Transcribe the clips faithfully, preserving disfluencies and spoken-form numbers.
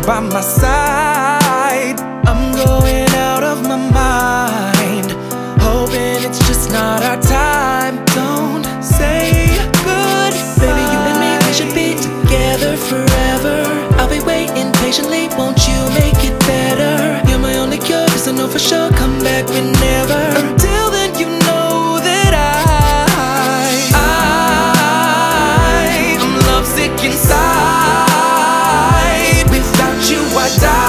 by my side. I'm going out of my mind, hoping it's just not our time. Don't say goodbye. Baby, you and me, we should be together forever. I'll be waiting patiently, won't you make it better? You're my only cure, 'cause I know for sure come back whenever. Until then, you know that I, I, I'm lovesick inside. Without you, I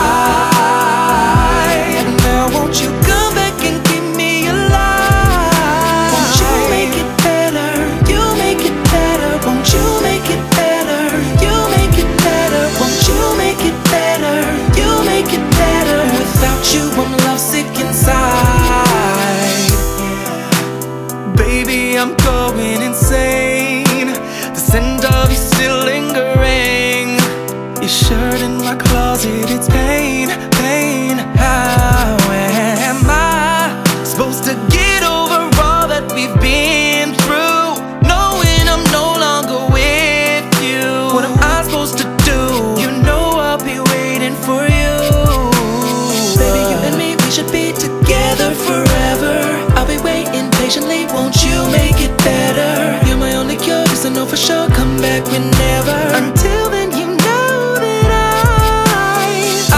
die. Now won't you come back and keep me alive? Won't you make it better? You make it better. Won't you make it better? You make it better. Won't you make it better? You make it better. Without you, I'm lovesick inside. Baby, I'm going insane. The scent of you still lingering. Your shirt in my closet, it's pain, pain. How am I supposed to get over all that we've been through, knowing I'm no longer with you? What am I supposed to do? You know I'll be waiting for you. Baby, you and me, we should be together forever. I'll be waiting patiently, won't you make it better? You're my only cure, 'cause I know for sure come back whenever. Until then, you know that I,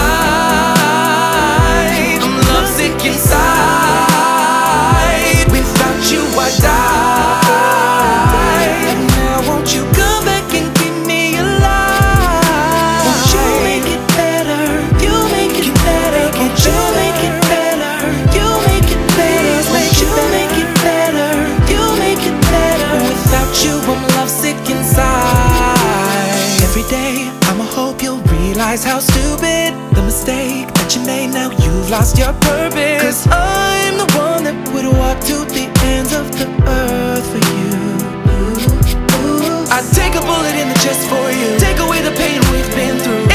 I, I'm lovesick inside. Without you, I die. Now won't you come back and keep me alive? Won't you make it better? You make it better. Won't you make it better? You make it better. Won't you make it better? You make it better. Without you, I'm lovesick inside. Every day, I'ma hope you'll realize how stupid the mistake that you made. Now you've lost your purpose, 'cause I'm the one that would walk to the ends of the earth for you. I'd take a bullet in the chest for you, take away the pain we've been through.